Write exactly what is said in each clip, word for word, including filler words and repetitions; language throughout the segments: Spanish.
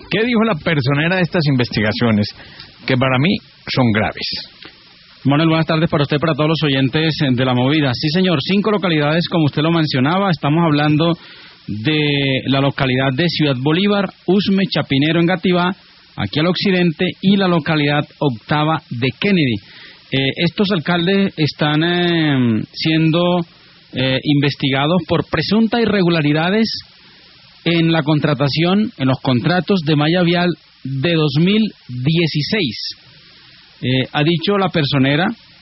¿Qué dijo la personera de estas investigaciones? Que para mí son graves. Manuel, buenas tardes para usted, para todos los oyentes de La Movida. Sí, señor, cinco localidades, como usted lo mencionaba. Estamos hablando de la localidad de Ciudad Bolívar, Usme, Chapinero, Engativá, aquí al occidente, y la localidad octava de Kennedy. Eh, estos alcaldes están eh, siendo eh, investigados por presuntas irregularidades en la contratación, en los contratos de malla vial de dos mil dieciséis. Eh, ha dicho la personera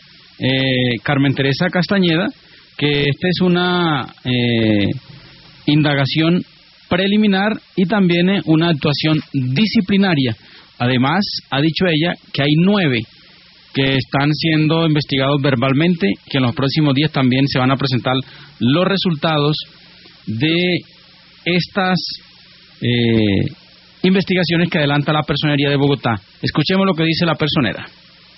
eh, Carmen Teresa Castañeda que esta es una eh, indagación preliminar y también eh, una actuación disciplinaria. Además, ha dicho ella que hay nueve que están siendo investigados verbalmente, que en los próximos días también se van a presentar los resultados de estas eh, investigaciones que adelanta la Personería de Bogotá. Escuchemos lo que dice la personera.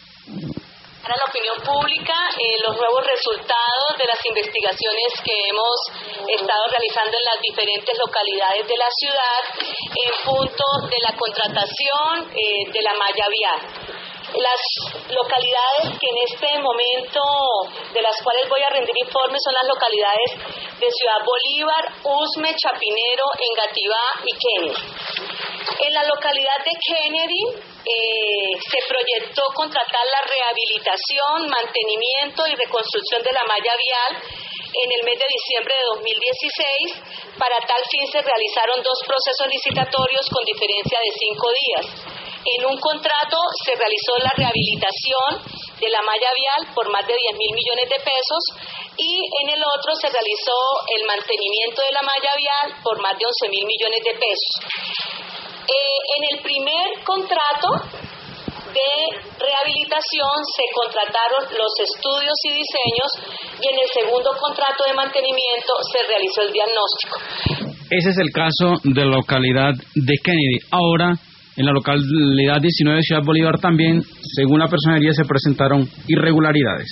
Para la opinión pública, eh, los nuevos resultados de las investigaciones que hemos estado realizando en las diferentes localidades de la ciudad en punto de la contratación eh, de la malla vial. Las localidades que en este momento, de las cuales voy a rendir informe, son las localidades de Ciudad Bolívar, Usme, Chapinero, Engativá y Kennedy. En la localidad de Kennedy eh, se proyectó contratar la rehabilitación, mantenimiento y reconstrucción de la malla vial en el mes de diciembre de dos mil dieciséis. Para tal fin se realizaron dos procesos licitatorios con diferencia de cinco días. En un contrato se realizó la rehabilitación de la malla vial por más de diez mil millones de pesos y en el otro se realizó el mantenimiento de la malla vial por más de once mil millones de pesos. Eh, en el primer contrato de rehabilitación se contrataron los estudios y diseños y en el segundo contrato de mantenimiento se realizó el diagnóstico. Ese es el caso de la localidad de Kennedy. Ahora, en la localidad diecinueve de Ciudad Bolívar también, según la personería, se presentaron irregularidades.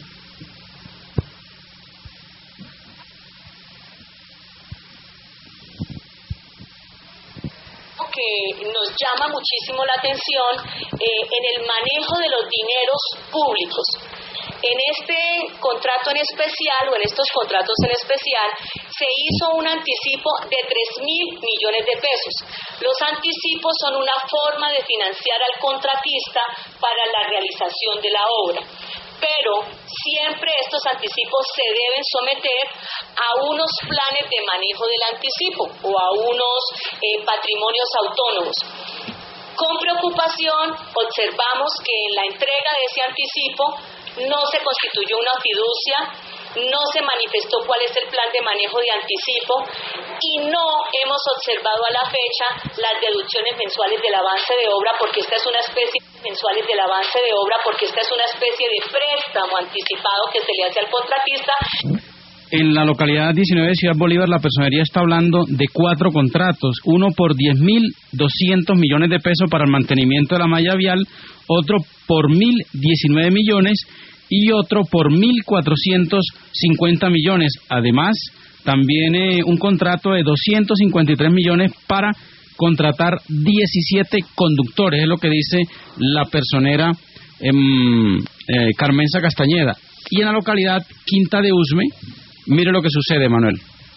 Que nos llama muchísimo la atención eh, en el manejo de los dineros públicos. En este contrato en especial, o en estos contratos en especial, se hizo un anticipo de tres mil millones de pesos. Los anticipos son una forma de financiar al contratista para la realización de la obra. Pero siempre estos anticipos se deben someter a unos planes de manejo del anticipo o a unos eh, patrimonios autónomos. Con preocupación observamos que en la entrega de ese anticipo no se constituyó una fiducia, no se manifestó cuál es el plan de manejo de anticipo y no hemos observado a la fecha las deducciones mensuales del avance de obra, porque esta es una especie mensuales del avance de obra porque esta es una especie de préstamo anticipado que se le hace al contratista. En la localidad diecinueve de Ciudad Bolívar, la personería está hablando de cuatro contratos, uno por diez mil doscientos millones de pesos para el mantenimiento de la malla vial, otro por mil diecinueve millones y otro por mil cuatrocientos cincuenta millones. Además, también eh, un contrato de doscientos cincuenta y tres millones para contratar diecisiete conductores, es lo que dice la personera eh, eh, Carmenza Castañeda. Y en la localidad Quinta de Usme, mire lo que sucede, Manuel.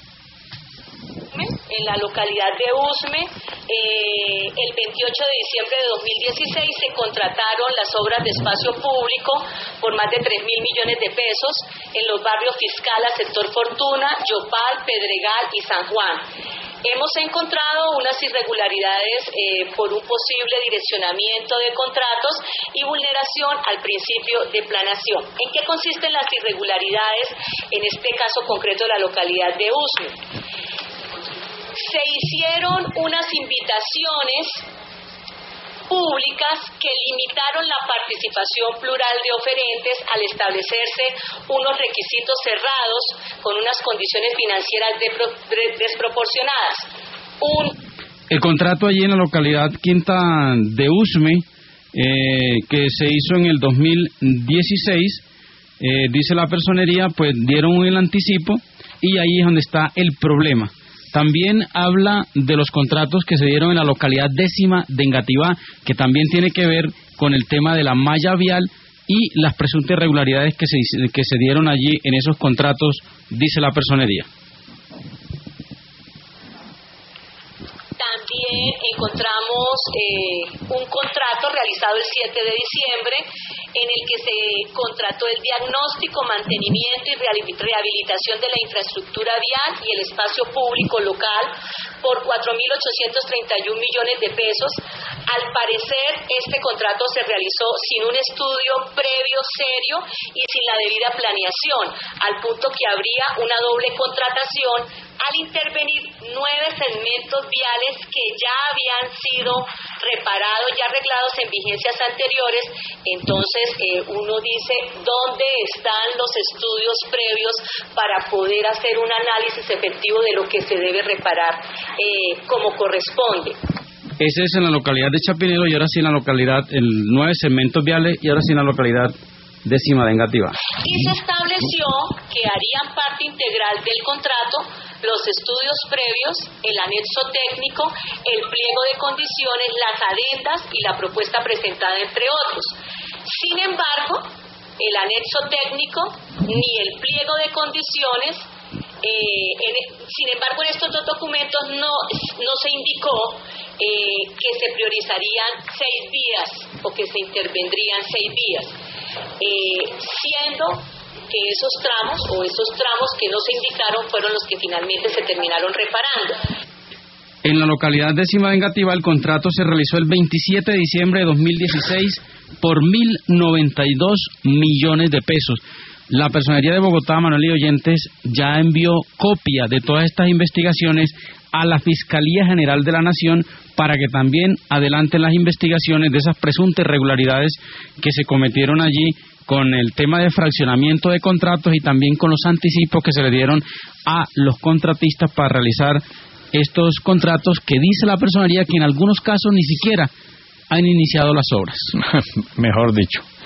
En la localidad de Usme, eh, el veintiocho de diciembre de dos mil dieciséis se contrataron las obras de espacio público por más de tres mil millones de pesos en los barrios Fiscala, Sector Fortuna, Yopal, Pedregal y San Juan. Hemos encontrado unas irregularidades eh, por un posible direccionamiento de contratos y vulneración al principio de planación. ¿En qué consisten las irregularidades en este caso concreto de la localidad de Usme? Se hicieron unas invitaciones públicas que limitaron la participación plural de oferentes al establecerse unos requisitos cerrados con unas condiciones financieras desproporcionadas. Un... El contrato allí en la localidad Quinta de Usme, eh, que se hizo en el dos mil dieciséis, eh, dice la personería, pues dieron el anticipo y ahí es donde está el problema. También habla de los contratos que se dieron en la localidad décima de Engativá, que también tiene que ver con el tema de la malla vial y las presuntas irregularidades que se, que se dieron allí en esos contratos, dice la personería. También encontramos eh, un contrato realizado el siete de diciembre en el que se contrató el diagnóstico, mantenimiento y rehabilitación de la infraestructura vial y el espacio público local por cuatro mil ochocientos treinta y un millones de pesos. Al parecer, este contrato se realizó sin un estudio previo serio y sin la debida planeación, al punto que habría una doble contratación al intervenir nueve segmentos viales que ya habían sido reparados y arreglados en vigencias anteriores. Entonces eh, uno dice, ¿dónde están los estudios previos para poder hacer un análisis efectivo de lo que se debe reparar eh, como corresponde? Ese es en la localidad de Chapinero y ahora sí en la localidad, en nueve segmentos viales y ahora sí en la localidad décima de Engativá. Y se estableció que harían parte integral del contrato los estudios previos, el anexo técnico, el pliego de condiciones, las adendas y la propuesta presentada, entre otros. Sin embargo, el anexo técnico ni el pliego de condiciones, eh, en, sin embargo, en estos dos documentos no, no se indicó eh, que se priorizarían seis vías o que se intervendrían seis vías, eh, siendo que esos tramos o esos tramos que no se indicaron fueron los que finalmente se terminaron reparando. En la localidad décima de Engativá el contrato se realizó el veintisiete de diciembre de dos mil dieciséis por mil noventa y dos millones de pesos. La Personería de Bogotá, Manuel y oyentes, ya envió copia de todas estas investigaciones a la Fiscalía General de la Nación para que también adelanten las investigaciones de esas presuntas irregularidades que se cometieron allí con el tema de fraccionamiento de contratos y también con los anticipos que se le dieron a los contratistas para realizar estos contratos que dice la Personería que en algunos casos ni siquiera han iniciado las obras. Mejor dicho.